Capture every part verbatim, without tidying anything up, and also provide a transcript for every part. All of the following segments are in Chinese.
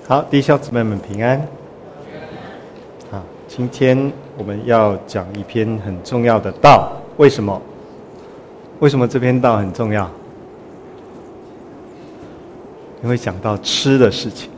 好，弟兄姊妹们平安。好，今天我们要讲一篇很重要的道。为什么？为什么这篇道很重要？因为讲到吃的事情。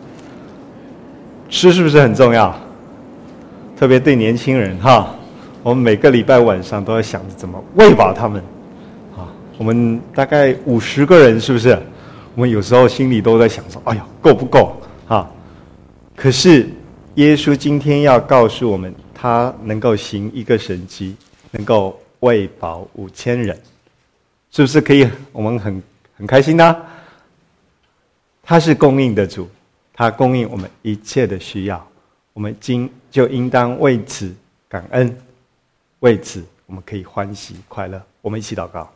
吃是不是很重要？特别对年轻人哈，我们每个礼拜晚上都要想着怎么喂饱他们。啊，我们大概五十个人，是不是？我们有时候心里都在想说：“哎呦，够不够？”啊，可是耶稣今天要告诉我们，他能够行一个神迹，能够喂饱五千人，是不是可以？我们很很开心呢。他是供应的主，他供应我们一切的需要，我们今就应当为此感恩，为此我们可以欢喜快乐。我们一起祷告。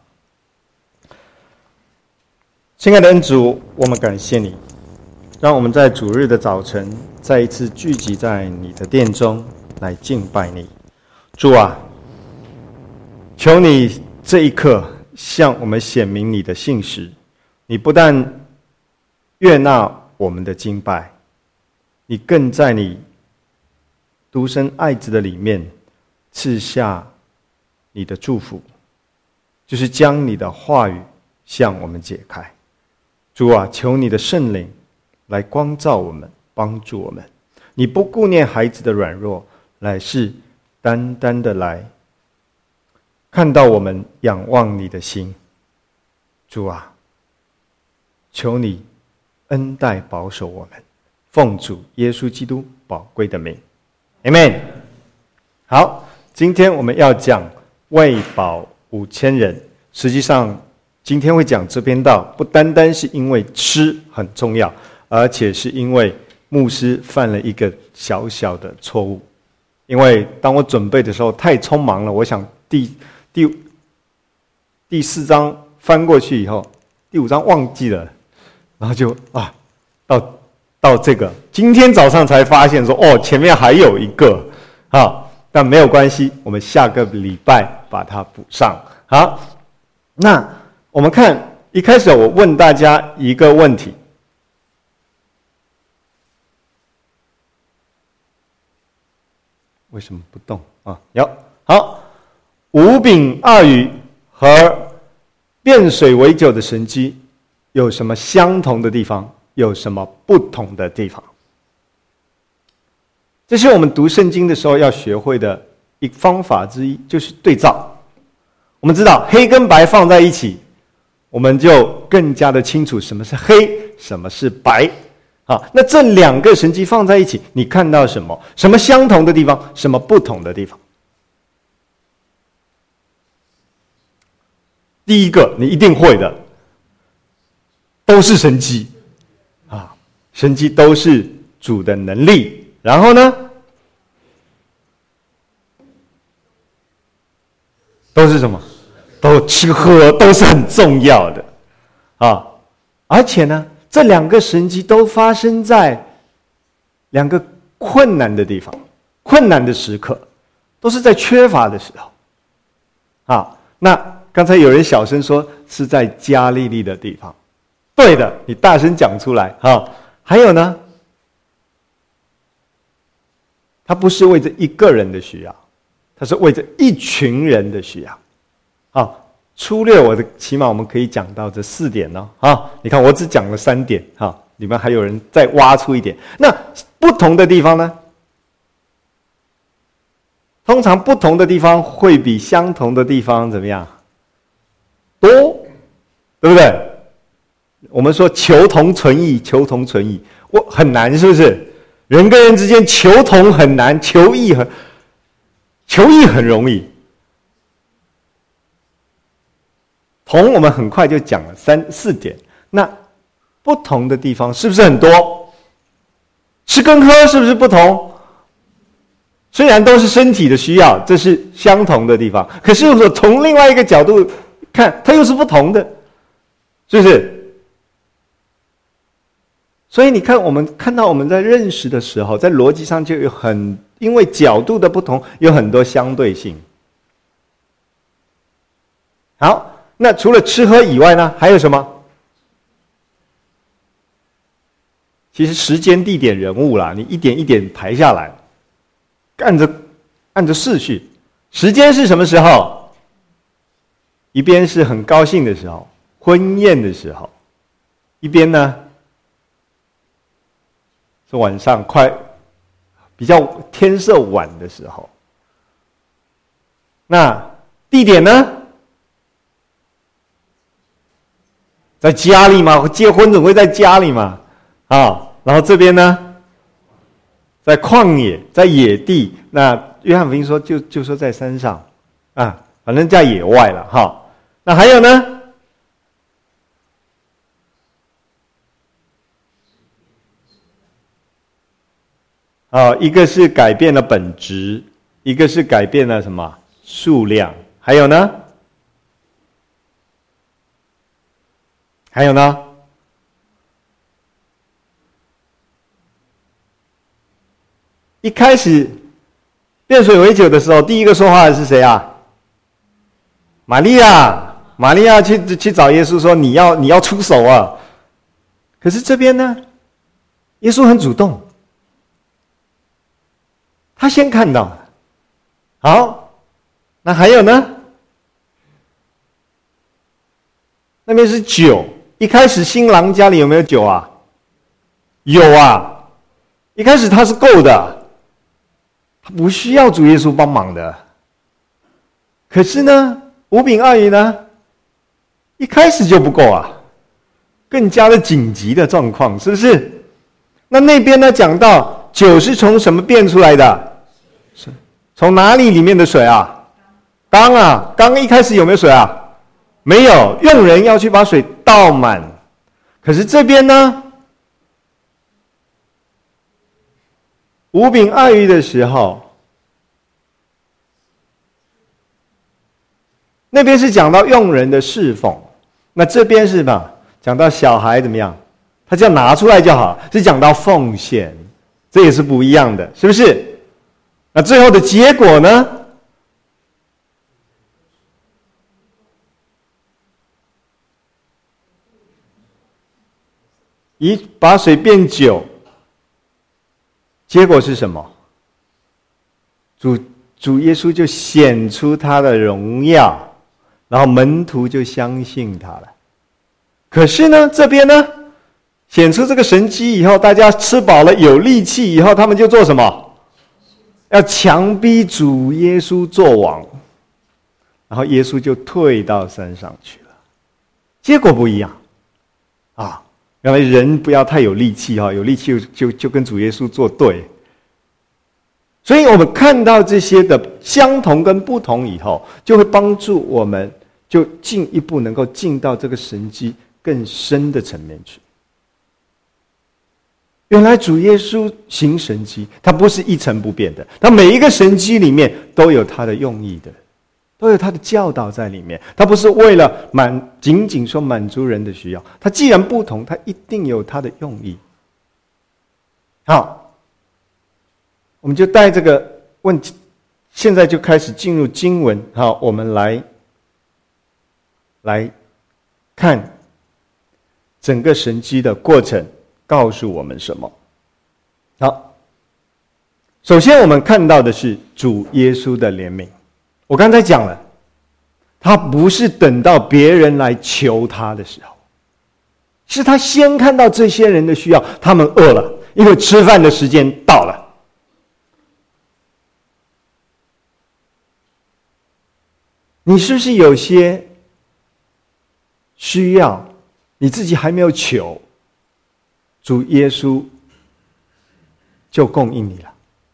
亲爱的恩主，我们感谢你，让我们在主日的早晨再一次聚集在你的殿中来敬拜你。主啊，求你这一刻向我们显明你的信实，你不但悦纳我们的敬拜，你更在你独生爱子的里面赐下你的祝福，就是将你的话语向我们解开。主啊，求你的圣灵来光照我们，帮助我们。你不顾念孩子的软弱，乃是单单的来看到我们仰望你的心。主啊，求你恩待保守我们，奉主耶稣基督宝贵的名 Amen。 好，今天我们要讲喂饱五千人。实际上今天会讲这篇道，不单单是因为吃很重要，而且是因为牧师犯了一个小小的错误。因为当我准备的时候太匆忙了，我想第第第四章翻过去以后，第五章忘记了，然后就啊，到到这个今天早上才发现说，哦，前面还有一个啊，但没有关系，我们下个礼拜把它补上。好，那我们看一开始我问大家一个问题。为什么不动啊？有，好，五饼二鱼和变水为酒的神迹有什么相同的地方？有什么不同的地方？这是我们读圣经的时候要学会的一方法之一，就是对照。我们知道黑跟白放在一起，我们就更加的清楚什么是黑，什么是白。好，那这两个神迹放在一起，你看到什么？什么相同的地方？什么不同的地方？第一个，你一定会的，都是神迹啊，神迹都是主的能力。然后呢，都是什么？都吃喝都是很重要的啊，而且呢，这两个神迹都发生在两个困难的地方，困难的时刻，都是在缺乏的时候。啊，那刚才有人小声说是在加利利的地方，对的，你大声讲出来啊。还有呢，他不是为着一个人的需要，他是为着一群人的需要。好，粗略我的起码我们可以讲到这四点哦。啊，你看我只讲了三点，哈，你们还有人再挖出一点。那不同的地方呢？通常不同的地方会比相同的地方怎么样？多，对不对？我们说求同存异，求同存异，我很难，是不是？人跟人之间求同很难，求异很求异很容易。同我们很快就讲了三四点，那不同的地方是不是很多？吃跟喝是不是不同？虽然都是身体的需要，这是相同的地方，可是我从另外一个角度看，它又是不同的，是不是？所以你看，我们看到我们在认识的时候，在逻辑上就有很，因为角度的不同，有很多相对性。好。那除了吃喝以外呢，还有什么？ 其实时间、地点、人物啦，你一点一点排下来，按着按着次序。时间是什么时候？一边是很高兴的时候，婚宴的时候；一边呢是晚上快比较天色晚的时候。那地点呢？在家里嘛，结婚总会在家里嘛，啊，然后这边呢，在旷野，在野地。那约翰福音说就就说在山上，啊，反正在野外了哈。那还有呢？啊，一个是改变了本质，一个是改变了什么数量，还有呢？还有呢？一开始变水为酒的时候，第一个说话的是谁啊？玛利亚，玛利亚去去找耶稣说：“你要你要出手啊！”可是这边呢，耶稣很主动，他先看到了。好，那还有呢？那边是酒。一开始新郎家里有没有酒啊？有啊，一开始他是够的，他不需要主耶稣帮忙的。可是呢，五饼二鱼呢，一开始就不够啊，更加的紧急的状况，是不是？那那边呢讲到酒是从什么变出来的？从哪里里面的水啊？缸啊，缸一开始有没有水啊？没有，用人要去把水倒满。可是这边呢，五饼二鱼的时候，那边是讲到用人的侍奉，那这边是吧？讲到小孩怎么样？他只要拿出来就好，是讲到奉献，这也是不一样的，是不是？那最后的结果呢？一把水变酒，结果是什么？主主耶稣就显出他的荣耀，然后门徒就相信他了。可是呢，这边呢，显出这个神迹以后，大家吃饱了有力气以后，他们就做什么？要强逼主耶稣做王，然后耶稣就退到山上去了。结果不一样啊！原来人不要太有力气哈，有力气就就就跟主耶稣作对。所以我们看到这些的相同跟不同以后，就会帮助我们就进一步能够进到这个神迹更深的层面去。原来主耶稣行神迹，他不是一成不变的，他每一个神迹里面都有他的用意的，都有他的教导在里面。他不是为了满仅仅说满足人的需要，他既然不同，他一定有他的用意。好，我们就带这个问题，现在就开始进入经文。好，我们来来看整个神迹的过程告诉我们什么。好，首先我们看到的是主耶稣的怜悯。我刚才讲了，他不是等到别人来求他的时候，是他先看到这些人的需要，他们饿了，因为吃饭的时间到了。你是不是有些需要你自己还没有求，主耶稣就供应你了？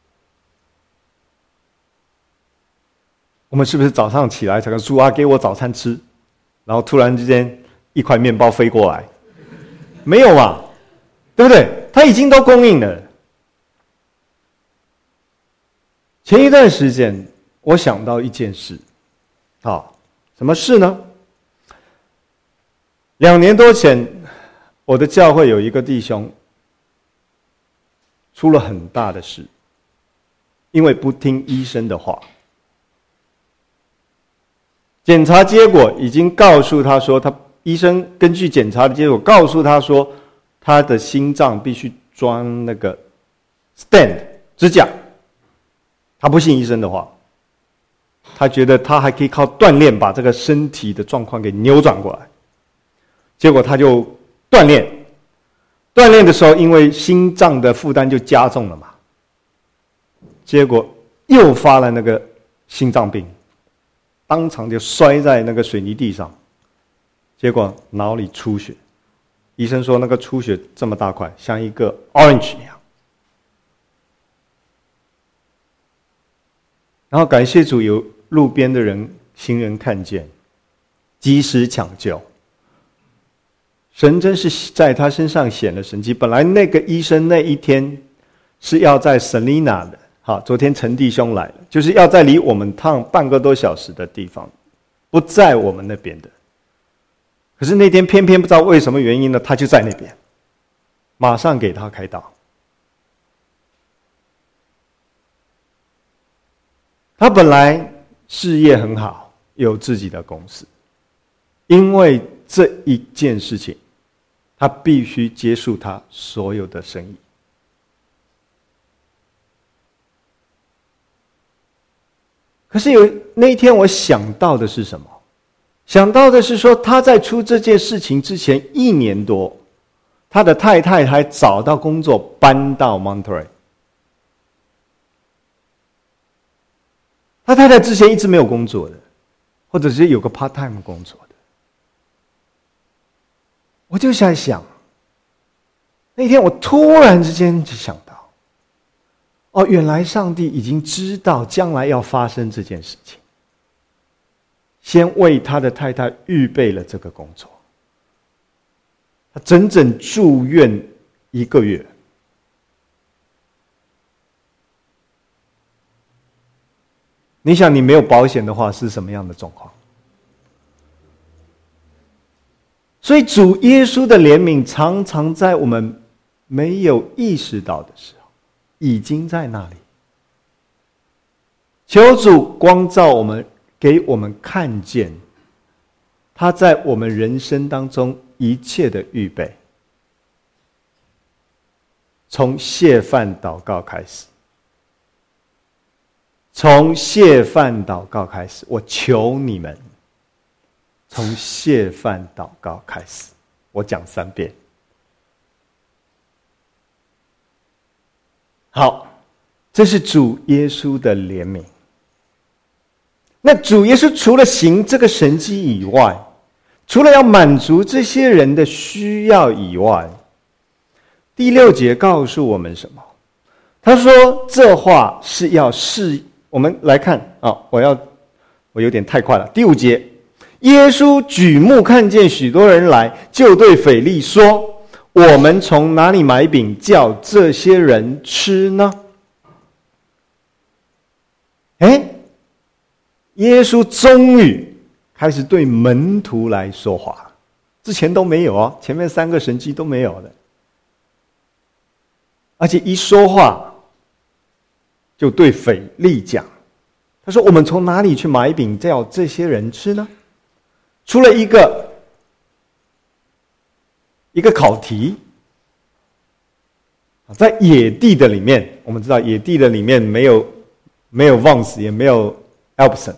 我们是不是早上起来才跟主啊给我早餐吃，然后突然之间一块面包飞过来？没有嘛，对不对？他已经都供应了。前一段时间我想到一件事，好，什么事呢？两年多前，我的教会有一个弟兄出了很大的事，因为不听医生的话。检查结果已经告诉他说，他医生根据检查的结果告诉他说，他的心脏必须装那个 stand 支架。他不信医生的话，他觉得他还可以靠锻炼把这个身体的状况给扭转过来。结果他就锻炼，锻炼的时候因为心脏的负担就加重了嘛，结果又发了那个心脏病，当场就摔在那个水泥地上，结果脑里出血。医生说那个出血这么大块，像一个 orange 一样。然后感谢主，有路边的人行人看见，及时抢救。神真是在他身上显了神迹。本来那个医生那一天是要在 Selina 的，好，昨天陈弟兄来了，就是要在离我们趟半个多小时的地方，不在我们那边的。可是那天偏偏不知道为什么原因呢，他就在那边，马上给他开刀。他本来事业很好，有自己的公司，因为这一件事情，他必须结束他所有的生意。可是有那一天，我想到的是什么？想到的是说，他在出这件事情之前一年多，他的太太还找到工作，搬到 Monterey。他太太之前一直没有工作的，或者是有个 part time 工作的。我就在想，那天我突然之间就想到，哦，原来上帝已经知道将来要发生这件事情，先为他的太太预备了这个工作。他整整住院一个月。你想，你没有保险的话是什么样的状况？所以主耶稣的怜悯常常在我们没有意识到的时候，已经在那里。求主光照我们，给我们看见他在我们人生当中一切的预备。从谢饭祷告开始，从谢饭祷告开始，我求你们，从谢饭祷告开始，我讲三遍。好，这是主耶稣的怜悯。那主耶稣除了行这个神迹以外，除了要满足这些人的需要以外，第六节告诉我们什么？他说这话是要试。我们来看啊、哦，我要我有点太快了。第五节，耶稣举目看见许多人来，就对腓力说：“我们从哪里买饼叫这些人吃呢？”哎，耶稣终于开始对门徒来说话，之前都没有哦，前面三个神迹都没有的，而且一说话就对腓力讲，他说：“我们从哪里去买饼叫这些人吃呢？”出了一个一个考题，在野地的里面，我们知道野地的里面没有没有 Vance 也没有 Epson，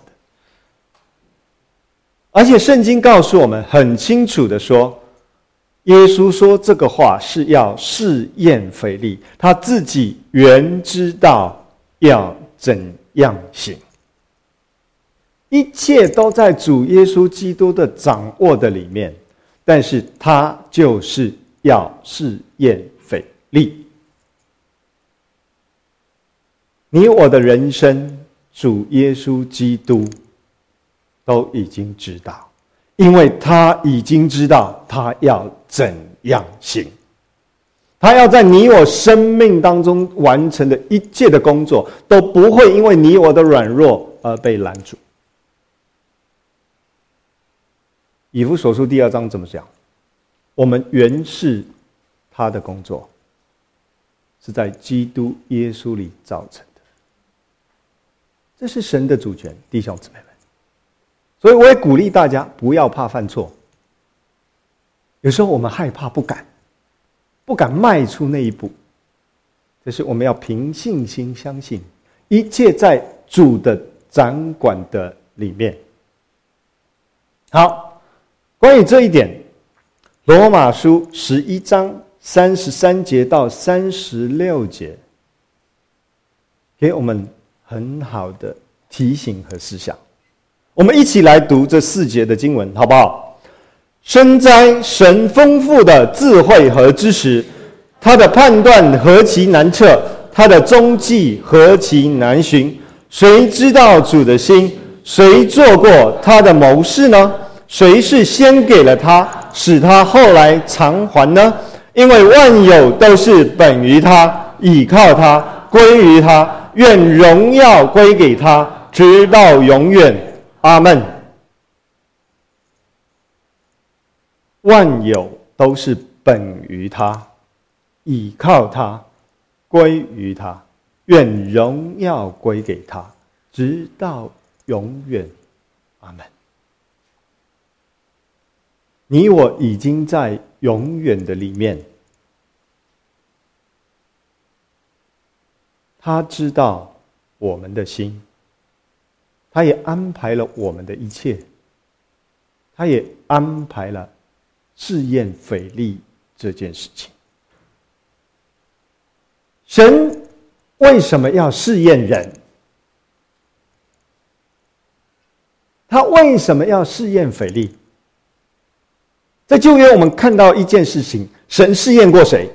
而且圣经告诉我们很清楚的说，耶稣说这个话是要试验腓力，他自己原知道要怎样行，一切都在主耶稣基督的掌握的里面，但是他就是要试验腓力。你我的人生，主耶稣基督都已经知道，因为他已经知道他要怎样行，他要在你我生命当中完成的一切的工作，都不会因为你我的软弱而被拦阻。以弗所书第二章怎么讲？我们原是他的工作，是在基督耶稣里造成的。这是神的主权，弟兄姊妹们。所以我也鼓励大家不要怕犯错。有时候我们害怕不敢，不敢迈出那一步， 就是我们要凭信心相信，一切在主的掌管的里面。好，关于这一点，罗马书十一章三十三节到三十六节，给我们很好的提醒和思想。我们一起来读这四节的经文，好不好？深哉，神丰富的智慧和知识，他的判断何其难测，他的踪迹何其难寻。谁知道主的心？谁做过他的谋士呢？谁是先给了他，使他后来偿还呢？因为万有都是本于他，倚靠他，归于他，愿荣耀归给他，直到永远。阿们。万有都是本于他，倚靠他，归于他，愿荣耀归给他，直到永远。阿们。你我已经在永远的里面，他知道我们的心，他也安排了我们的一切，他也安排了试验腓力这件事情。神为什么要试验人？他为什么要试验腓力？在旧约我们看到一件事情，神试验过谁？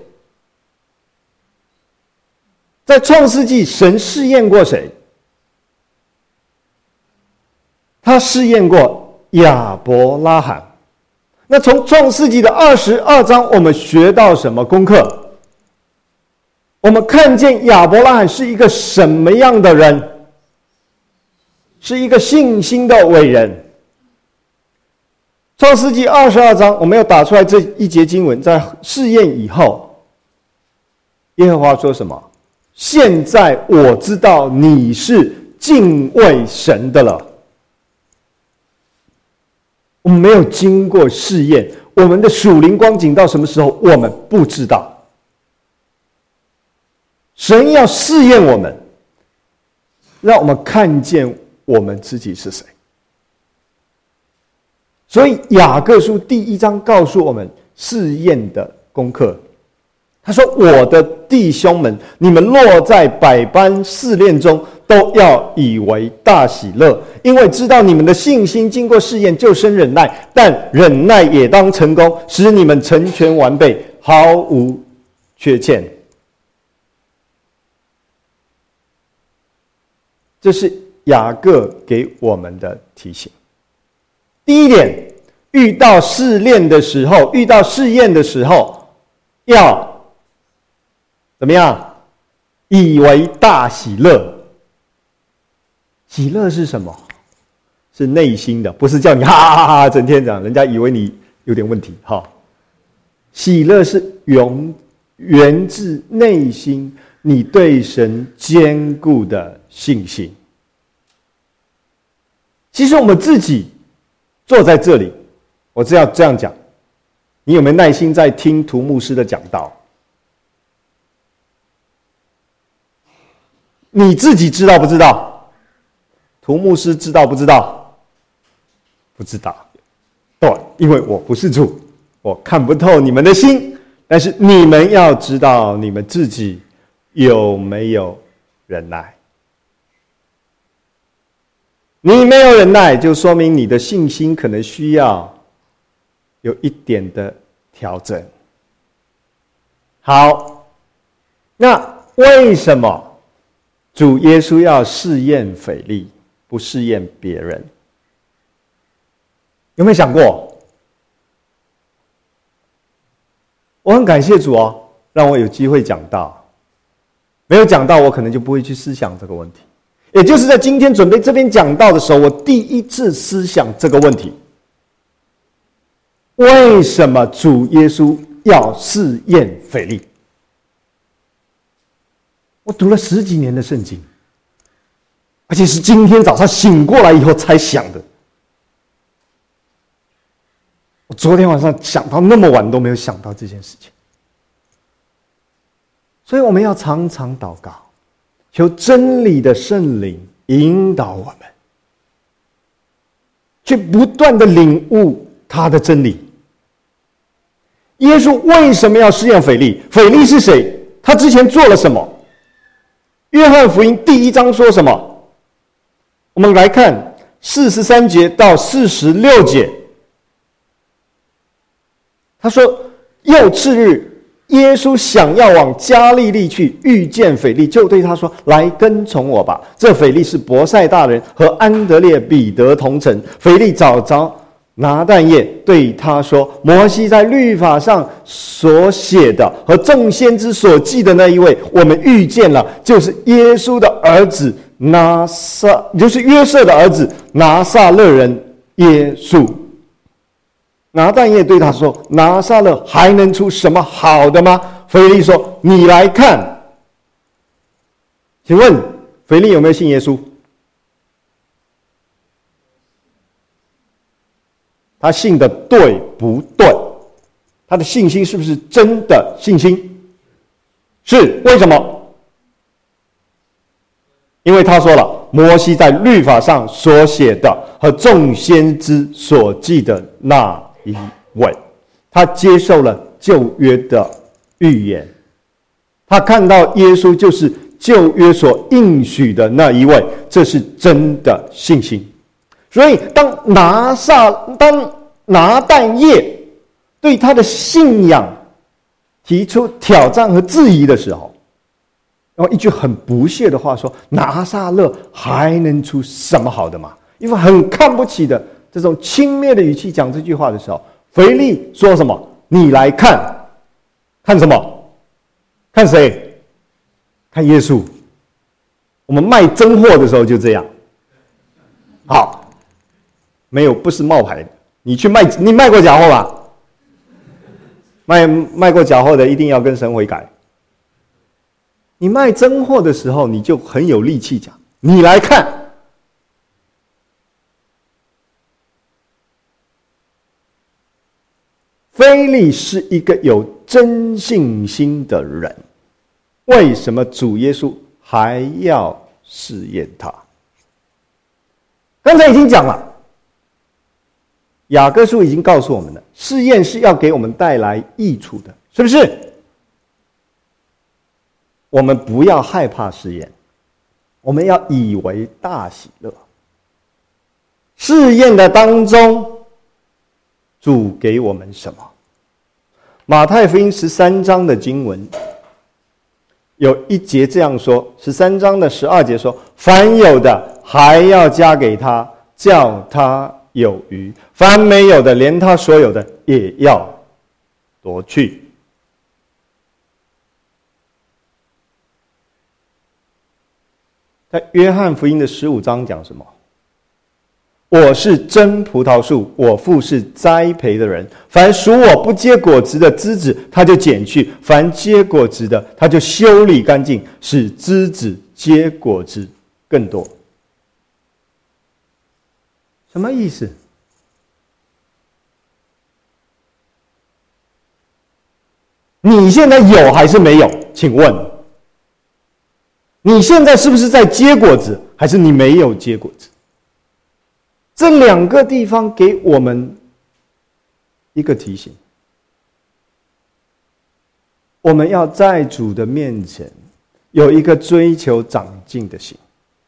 在创世纪，神试验过谁？他试验过亚伯拉罕。那从创世纪的二十二章，我们学到什么功课？我们看见亚伯拉罕是一个什么样的人？是一个信心的伟人。创世纪二十二章，我们要打出来这一节经文，在试验以后，耶和华说什么？现在我知道你是敬畏神的了。我们没有经过试验，我们的属灵光景到什么时候，我们不知道。神要试验我们，让我们看见我们自己是谁。所以雅各书第一章告诉我们试验的功课。他说：我的弟兄们，你们落在百般试炼中，都要以为大喜乐，因为知道你们的信心经过试验，就生忍耐。但忍耐也当成功，使你们成全完备，毫无缺欠。这是雅各给我们的提醒。第一点，遇到试炼的时候，遇到试验的时候，要怎么样？以为大喜乐。喜乐是什么？是内心的，不是叫你哈哈哈哈整天讲，人家以为你有点问题哈。喜乐是源源自内心，你对神坚固的信心。其实我们自己坐在这里，我只要这样讲，你有没有耐心在听涂牧师的讲道？你自己知道不知道？涂牧师知道不知道？不知道。对，因为我不是主，我看不透你们的心。但是你们要知道，你们自己有没有忍耐？你没有忍耐，就说明你的信心可能需要有一点的调整。好，那为什么主耶稣要试验腓力，不试验别人？有没有想过？我很感谢主哦，让我有机会讲道。没有讲道，我可能就不会去思想这个问题。也就是在今天准备这边讲道的时候，我第一次思想这个问题：为什么主耶稣要试验腓力？我读了十几年的圣经，而且是今天早上醒过来以后才想的。我昨天晚上想到那么晚都没有想到这件事情。 所以我们要常常祷告，求真理的圣灵引导我们，去不断的领悟他的真理。耶稣为什么要试验腓利？腓利是谁？他之前做了什么？约翰福音第一章说什么？我们来看四十三节到四十六节。他说，又次日，耶稣想要往加利利去，遇见腓利，就对他说：来跟从我吧。这腓利是伯赛大人，和安德烈、彼得同城。腓利找着拿但业，对他说：摩西在律法上所写的和众先知所记的那一位，我们遇见了，就是耶稣的儿子拿撒，就是约瑟的儿子拿撒勒人耶稣。拿但业对他说：拿撒勒还能出什么好的吗？腓利说：你来看。请问腓利有没有信耶稣？他信的对不对？他的信心是不是真的信心？是。为什么？因为他说了，摩西在律法上所写的和众先知所记的那一位，他接受了旧约的预言，他看到耶稣就是旧约所应许的那一位，这是真的信心。所以当拿撒当拿但业对他的信仰提出挑战和质疑的时候，然后一句很不屑的话说：拿撒勒还能出什么好的吗？一副很看不起的这种轻蔑的语气讲这句话的时候，腓利说什么？你来看。看什么？看谁？看耶稣。我们卖真货的时候就这样。好，没有，不是冒牌的。你去卖，你卖过假货吧？卖卖过假货的一定要跟神悔改。你卖真货的时候，你就很有力气讲，你来看。腓利是一个有真信心的人，为什么主耶稣还要试验他？刚才已经讲了，雅各书已经告诉我们了，试验是要给我们带来益处的，是不是？我们不要害怕试验，我们要以为大喜乐。试验的当中，主给我们什么？马太福音十三章的经文有一节这样说，十三章的十二节说：凡有的还要加给他，叫他有余；凡没有的，连他所有的也要夺去。在约翰福音的十五章讲什么？我是真葡萄树，我父是栽培的人。凡属我不结果子的枝子，他就剪去；凡结果子的，他就修理干净，使枝子结果子更多。什么意思？你现在有还是没有？请问，你现在是不是在结果子，还是你没有结果子？这两个地方给我们一个提醒，我们要在主的面前有一个追求长进的心。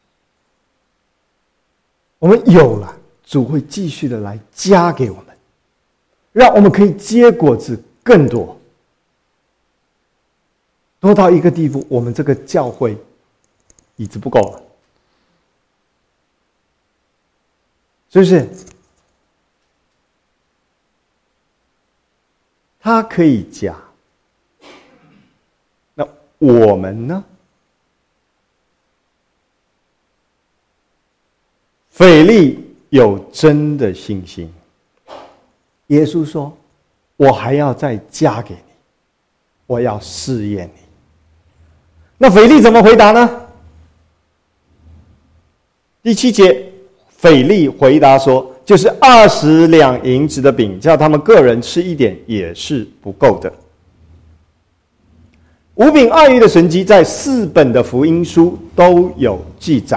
我们有了，主会继续的来加给我们，让我们可以结果子更多，多到一个地步，我们这个教会椅子不够了。是不是？他可以加，那我们呢？腓利有真的信心，耶稣说：“我还要再加给你，我要试验你。”那腓利怎么回答呢？第七节。腓利回答说：“就是二十两银子的饼，叫他们个人吃一点也是不够的。” 五饼二鱼的神迹在四本的福音书都有记载。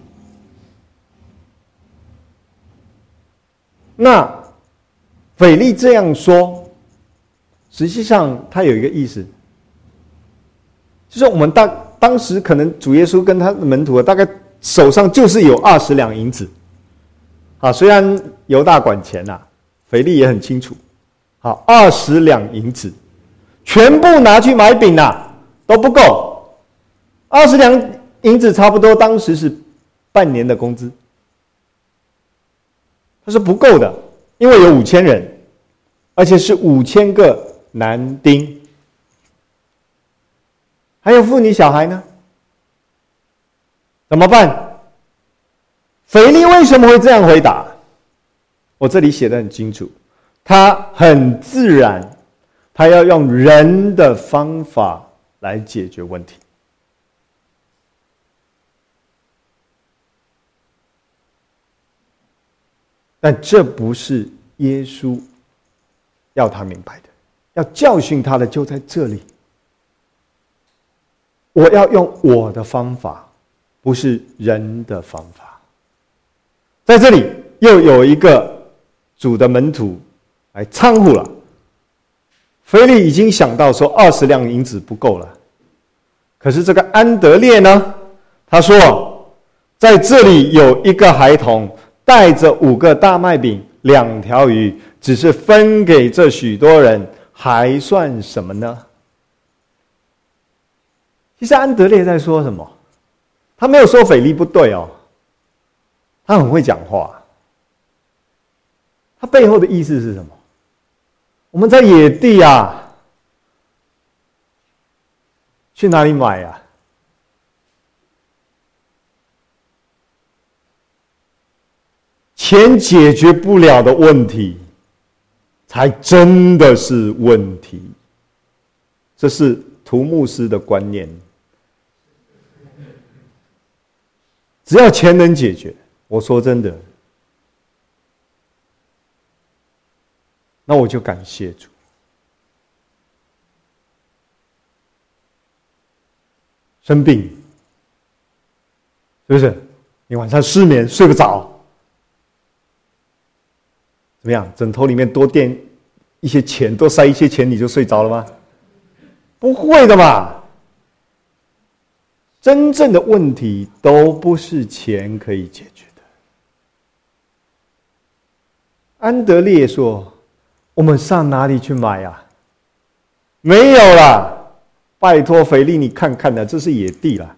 那腓力这样说，实际上他有一个意思，就是我们当当时可能主耶稣跟他的门徒大概手上就是有二十两银子。好，虽然犹大管钱啊，腓力也很清楚。好，二十两银子，全部拿去买饼啊，都不够。二十两银子差不多当时是半年的工资。他说不够的，因为有五千人，而且是五千个男丁，还有妇女小孩呢，怎么办？腓力为什么会这样回答？我这里写得很清楚，他很自然，他要用人的方法来解决问题。但这不是耶稣要他明白的，要教训他的就在这里。我要用我的方法，不是人的方法。在这里又有一个主的门徒来掺和了。腓力已经想到说二十两银子不够了，可是这个安德烈呢，他说在这里有一个孩童带着五个大麦饼两条鱼，只是分给这许多人，还算什么呢？其实安德烈在说什么？他没有说腓力不对哦，他很会讲话。他背后的意思是什么？我们在野地啊，去哪里买啊？钱解决不了的问题，才真的是问题。这是涂牧师的观念。只要钱能解决，我说真的，那我就感谢主。生病，是不是？你晚上失眠睡不着，怎么样？枕头里面多垫一些钱，多塞一些钱，你就睡着了吗？不会的嘛。真正的问题都不是钱可以解决的。安德烈说：“我们上哪里去买啊？没有啦，拜托腓力，你看看的，这是野地啦。”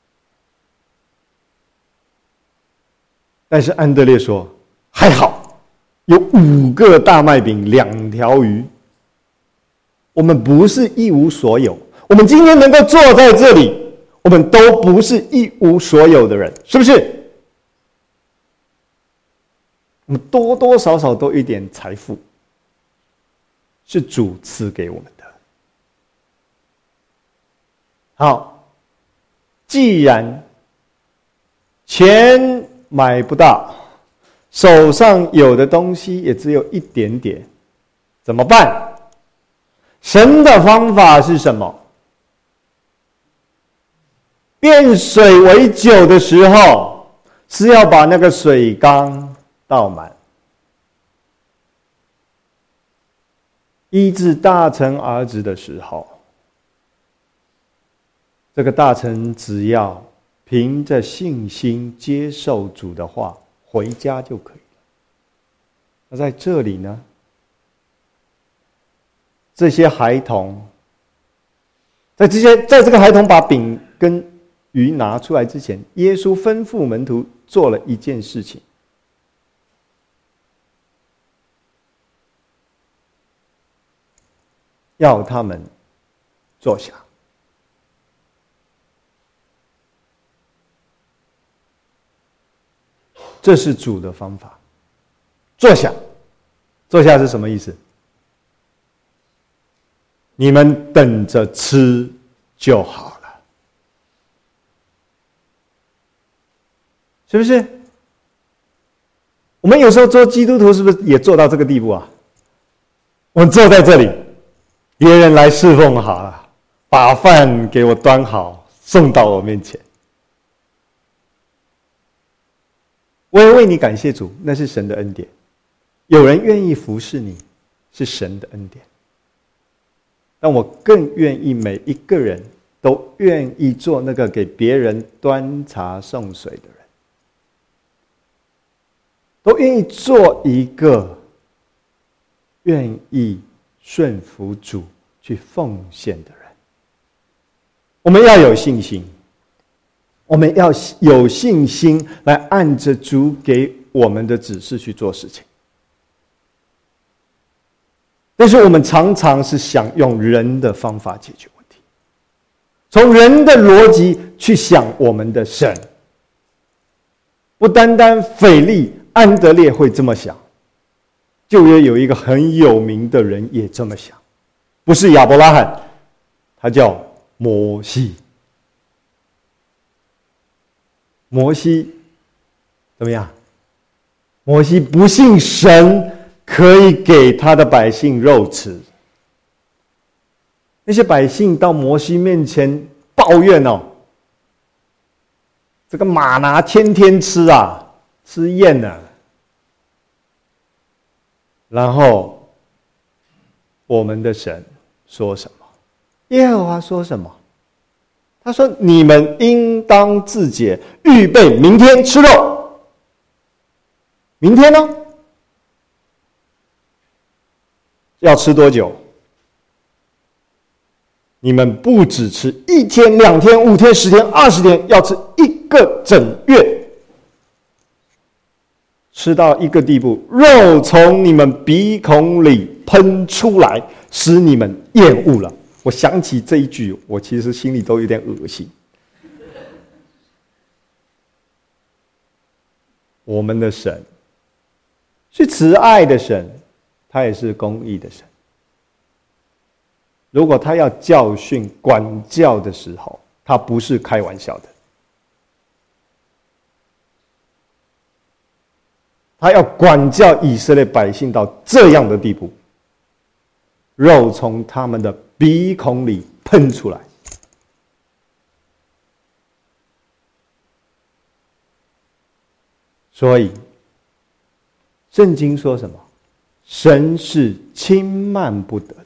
但是安德烈说：“还好，有五个大麦饼，两条鱼。我们不是一无所有，我们今天能够坐在这里。”我们都不是一无所有的人，是不是？我们多多少少都有一点财富，是主赐给我们的。好，既然钱买不到，手上有的东西也只有一点点，怎么办？神的方法是什么？变水为酒的时候，是要把那个水缸倒满。医治大臣儿子的时候，这个大臣只要凭着信心接受主的话，回家就可以了。那在这里呢，这些孩童，在这些在这个孩童把饼跟鱼拿出来之前，耶稣吩咐门徒做了一件事情，要他们坐下。这是主的方法，坐下。坐下是什么意思？你们等着吃就好。是不是？我们有时候做基督徒，是不是也做到这个地步啊？我们坐在这里，别人来侍奉好了， 把饭给我端好，送到我面前。我也为你感谢主，那是神的恩典。有人愿意服侍你，是神的恩典。但我更愿意每一个人都愿意做那个给别人端茶送水的人，都愿意做一个愿意顺服主去奉献的人。我们要有信心，我们要有信心来按着主给我们的指示去做事情。但是我们常常是想用人的方法解决问题，从人的逻辑去想我们的神。不单单腓利、安德烈会这么想，旧约有一个很有名的人也这么想，不是亚伯拉罕，他叫摩西。摩西怎么样？摩西不信神可以给他的百姓肉吃。那些百姓到摩西面前抱怨哦，这个玛拿天天吃啊，吃厌了。然后我们的神说什么？耶和华说什么？他说：你们应当自洁，预备明天吃肉。明天呢？要吃多久？你们不只吃一天、两天、五天、十天、二十天，要吃一个整月，吃到一个地步，肉从你们鼻孔里喷出来，使你们厌恶了。我想起这一句，我其实心里都有点恶心。我们的神是慈爱的神，他也是公义的神。如果他要教训、管教的时候，他不是开玩笑的。他要管教以色列百姓到这样的地步，肉从他们的鼻孔里喷出来。所以，圣经说什么？神是轻慢不得的。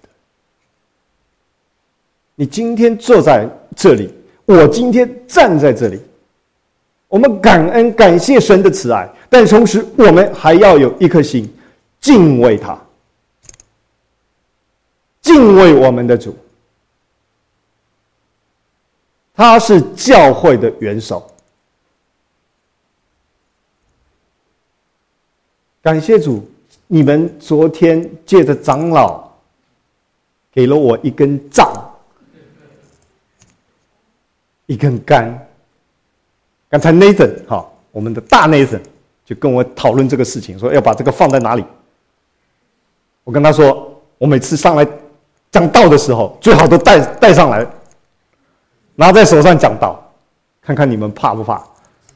你今天坐在这里，我今天站在这里，我们感恩感谢神的慈爱，但同时我们还要有一颗心敬畏他，敬畏我们的主。他是教会的元首。感谢主，你们昨天借着长老给了我一根杖，一根杆。刚才 Nathan 哈，我们的大 Nathan 就跟我讨论这个事情，说要把这个放在哪里。我跟他说，我每次上来讲道的时候，最好都带带上来，拿在手上讲道，看看你们怕不怕？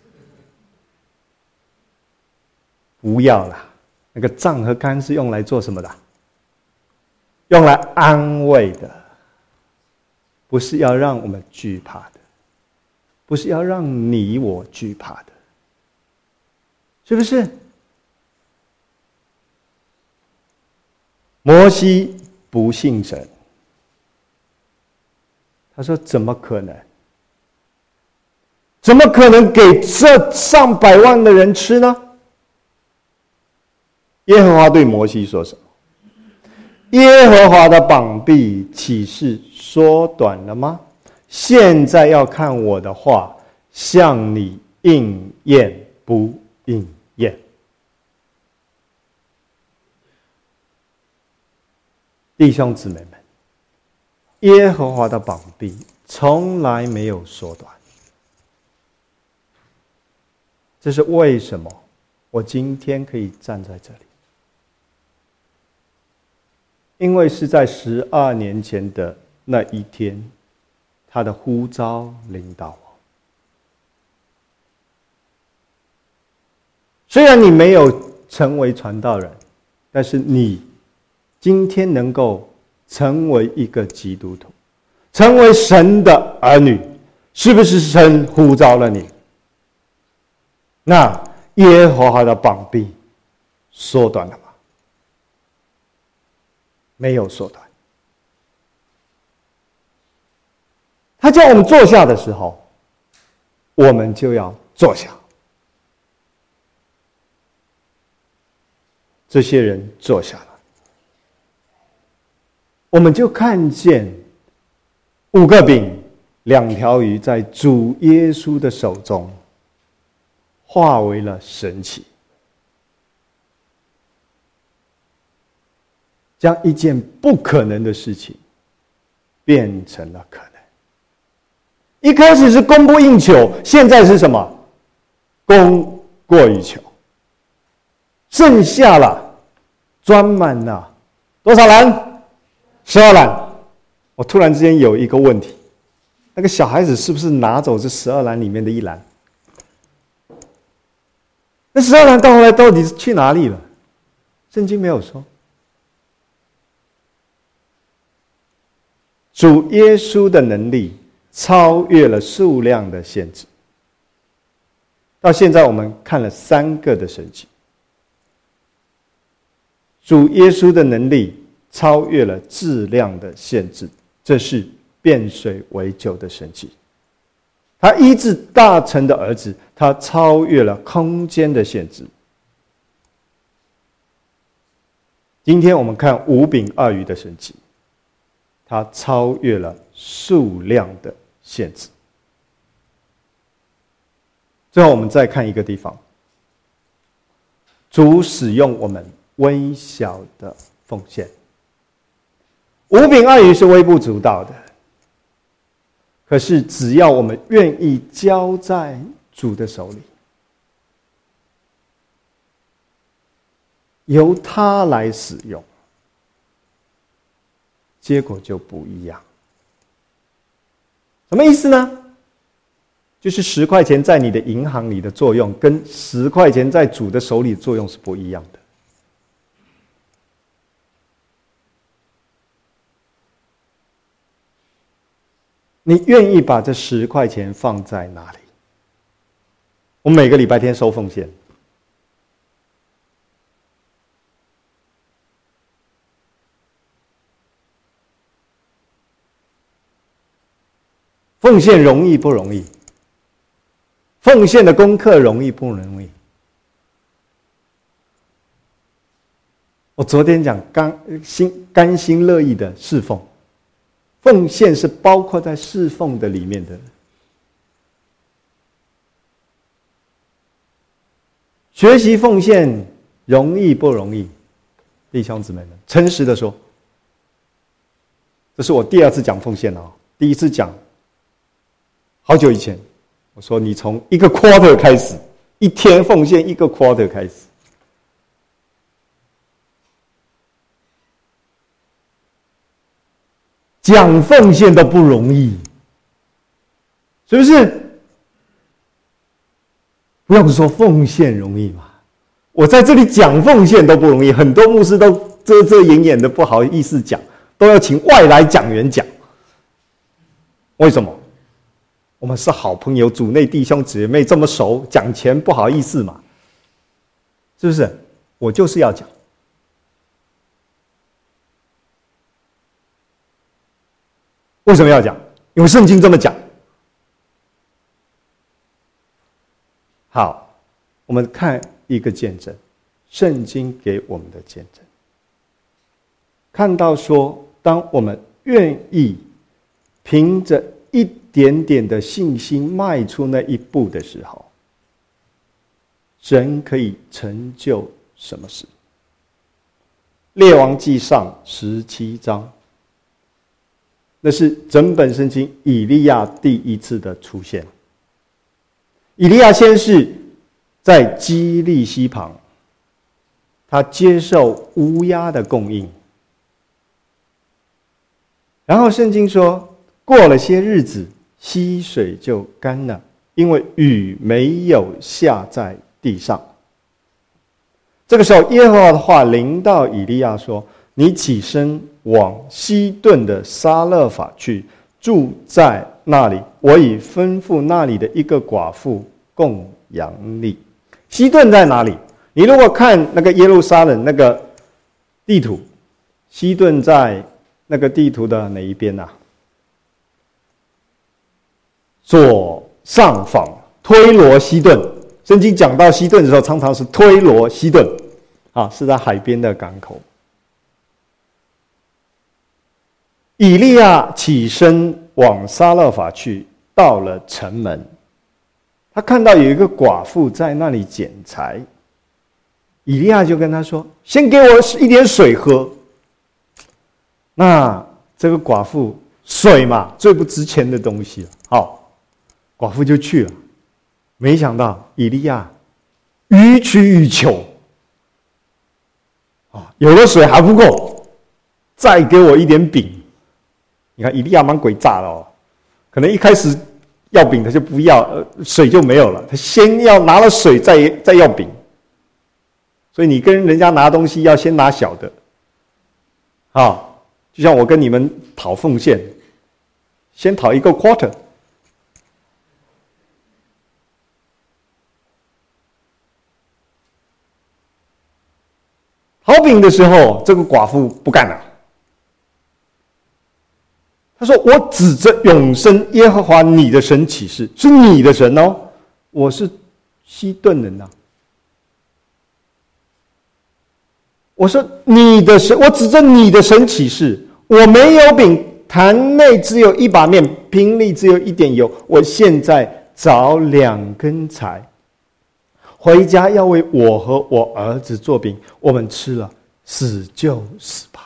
不要啦，那个杖和杆是用来做什么的？用来安慰的，不是要让我们惧怕的，不是要让你我惧怕的，是不是？摩西不信神，他说：“怎么可能？怎么可能给这上百万的人吃呢？”耶和华对摩西说什么？耶和华的膀臂岂是缩短了吗？现在要看我的话向你应验不应验。弟兄姊妹们，耶和华的膀臂从来没有缩短。这是为什么我今天可以站在这里？因为是在十二年前的那一天，他的呼召领导我。虽然你没有成为传道人，但是你今天能够成为一个基督徒， 成为神的儿女，是不是神呼召了你？那耶和华的膀臂缩短了吗？没有缩短。他叫我们坐下的时候，我们就要坐下。这些人坐下了，我们就看见五个饼、两条鱼在主耶稣的手中化为了神奇，将一件不可能的事情变成了可能。一开始是供不应求，现在是什么？供过于求。剩下了，装满了多少篮？十二篮。我突然之间有一个问题，那个小孩子是不是拿走这十二篮里面的一篮？那十二篮到后来到底去哪里了？圣经没有说。主耶稣的能力超越了数量的限制。到现在我们看了三个的神迹。主耶稣的能力超越了质量的限制，这是变水为酒的神迹。他医治大臣的儿子，他超越了空间的限制。今天我们看五饼二鱼的神迹，它超越了数量的限制。最后我们再看一个地方，主使用我们微小的奉献。五饼二鱼是微不足道的，可是只要我们愿意交在主的手里，由他来使用，结果就不一样。什么意思呢？就是十块钱在你的银行里的作用，跟十块钱在主的手里的作用是不一样的。你愿意把这十块钱放在哪里？我们每个礼拜天收奉献，奉献容易不容易？奉献的功课容易不容易？我昨天讲甘心甘心乐意的侍奉，奉献是包括在侍奉的里面的。学习奉献容易不容易？弟兄姊妹们，诚实的说，这是我第二次讲奉献了。第一次讲好久以前，我说你从一个 quarter 开始，一天奉献一个 quarter 开始。讲奉献都不容易，是不是？不要说奉献容易嘛，我在这里讲奉献都不容易，很多牧师都遮遮掩掩的不好意思讲，都要请外来讲员讲。为什么？我们是好朋友，主内弟兄姊妹这么熟，讲钱不好意思嘛，是不是？我就是要讲。为什么要讲？因为圣经这么讲。好，我们看一个见证，圣经给我们的见证。看到说，当我们愿意凭着一点点的信心迈出那一步的时候，神可以成就什么事？列王纪上十七章，那是整本圣经以利亚第一次的出现。以利亚先是在基利溪旁，他接受乌鸦的供应。然后圣经说，过了些日子，溪水就干了，因为雨没有下在地上。这个时候，耶和华的话临到以利亚说：“你起身往西顿的撒勒法去， 住在那里，我已吩咐那里的一个寡妇供养你。西顿在哪里？你如果看那个耶路撒冷那个地图，西顿在那个地图的哪一边啊？左上方，推罗西顿。圣经讲到西顿的时候，常常是推罗西顿，啊，是在海边的港口。以利亚起身往撒勒法去，到了城门，他看到有一个寡妇在那里捡柴，以利亚就跟他说：“先给我一点水喝。”那这个寡妇水嘛，最不值钱的东西了。好，寡妇就去了。没想到以利亚予取予求，啊，有了水还不够，再给我一点饼。你看以利亚蛮诡诈的哦，可能一开始要饼他就不要，水就没有了，他先要拿了水再再要饼。所以你跟人家拿东西要先拿小的，啊，就像我跟你们讨奉献，先讨一个 quarter。讨饼的时候，这个寡妇不干了。他说：“我指着永生耶和华你的神起誓，是你的神哦，我是西顿人呐、啊。我说你的神，我指着你的神起誓，我没有饼，坛内只有一把面，瓶里只有一点油。我现在找两根柴，回家要为我和我儿子做饼，我们吃了，死就死吧。”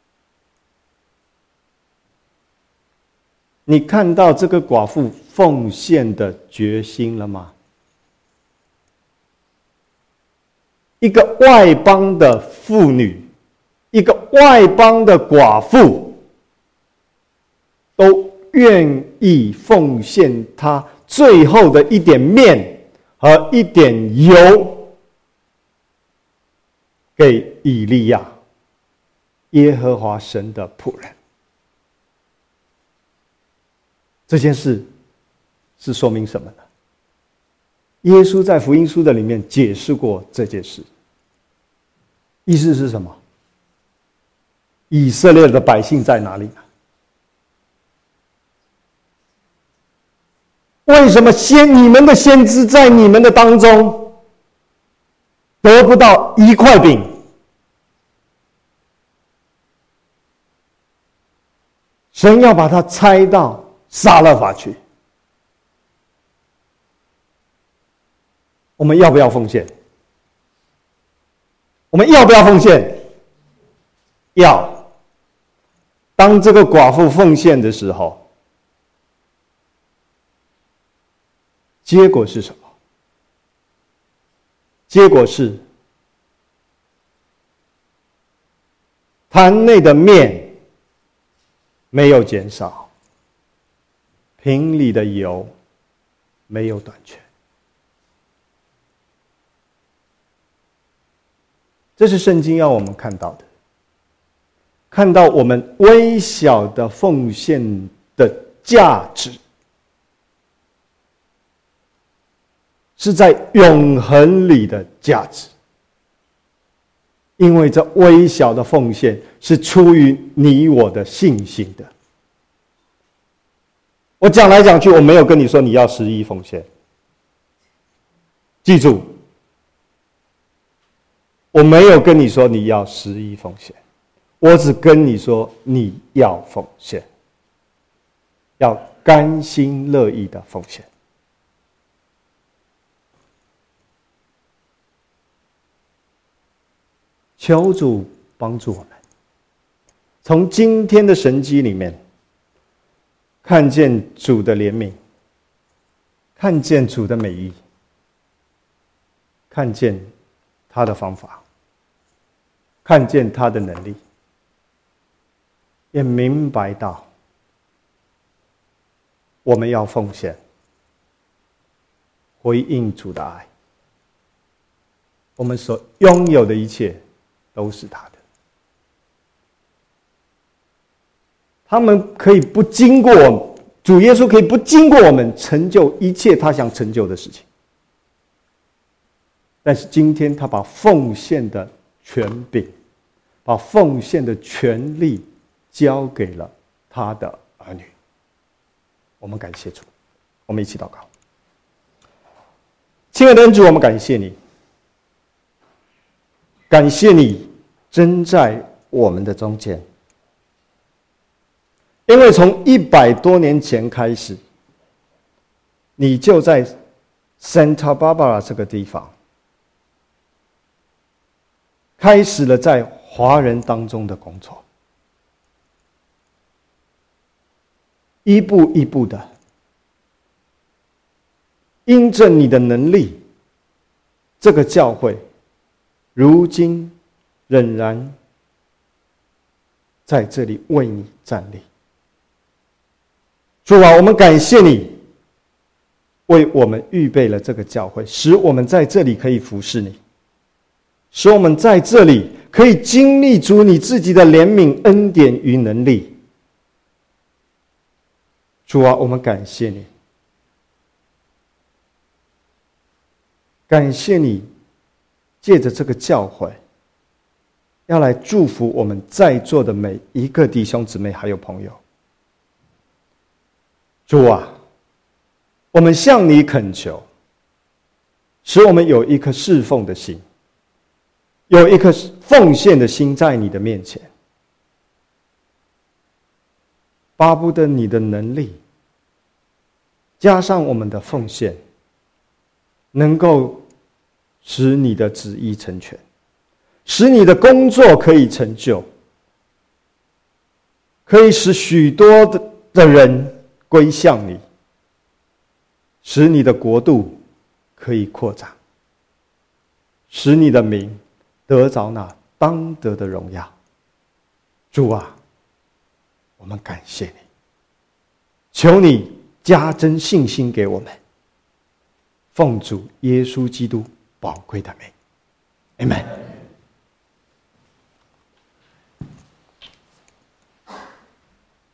你看到这个寡妇奉献的决心了吗？一个外邦的妇女，一个外邦的寡妇，都愿意奉献她最后的一点面和一点油给以利亚，耶和华神的仆人。这件事是说明什么呢？耶稣在福音书的里面解释过这件事，意思是什么？以色列的百姓在哪里呢？为什么先你们的先知在你们的当中得不到一块饼？神要把它拆到撒勒法去，我们要不要奉献？我们要不要奉献？要。当这个寡妇奉献的时候，结果是什么？结果是坛内的面没有减少，瓶里的油没有短缺。这是圣经要我们看到的，看到我们微小的奉献的价值，是在永恒里的价值。因为这微小的奉献是出于你我的信心的。我讲来讲去，我没有跟你说你要十一奉献。记住，我没有跟你说你要十一奉献，我只跟你说你要奉献，要甘心乐意的奉献。求主帮助我们，从今天的神迹里面看见主的怜悯，看见主的美意，看见他的方法，看见他的能力，也明白到我们要奉献，回应主的爱。我们所拥有的一切都是他的。 他们可以不经过我们，主耶稣可以不经过我们成就一切他想成就的事情。但是今天他把奉献的权柄，把奉献的权利交给了他的儿女。我们感谢主，我们一起祷告。亲爱的恩主，我们感谢你，感谢你真在我们的中间。因为从一百多年前开始，你就在 Santa Barbara 这个地方开始了在华人当中的工作，一步一步的，因着你的能力，这个教会如今仍然在这里为你站立。主啊，我们感谢你为我们预备了这个教会，使我们在这里可以服侍你，使我们在这里可以经历主你自己的怜悯、恩典与能力。主啊，我们感谢你，感谢你借着这个教会要来祝福我们在座的每一个弟兄姊妹还有朋友。主啊，我们向你恳求，使我们有一颗侍奉的心，有一颗奉献的心在你的面前，巴不得你的能力加上我们的奉献，能够使你的旨意成全，使你的工作可以成就，可以使许多的的人归向你，使你的国度可以扩展，使你的名得着那当得的荣耀。主啊，我们感谢你，求你加增信心给我们，奉主耶稣基督宝贵的名，阿们。